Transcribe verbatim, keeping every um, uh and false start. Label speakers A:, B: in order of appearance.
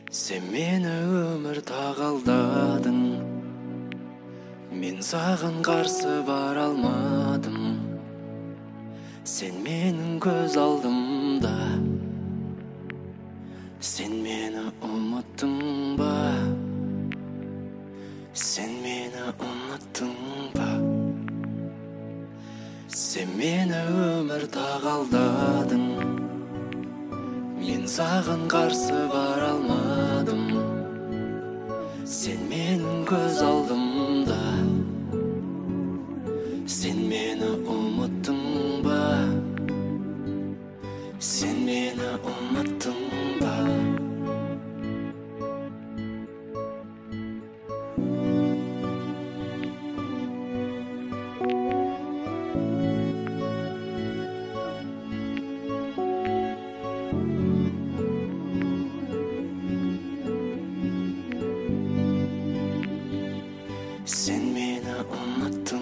A: Сен мені өмір тағалдадың, мен саған қарсы бара алмадым. Сен менің көз алдымда, сен мені ұмыттың ба? Сен мені ұмыттың ба? Сен мені өмір тағалдадың, мен саған қарсы бара алмадым. Сен менің көз алдымда, сен мені ұмыттың ба? Сен мені ұмыттың ба? Sen meni unuttun.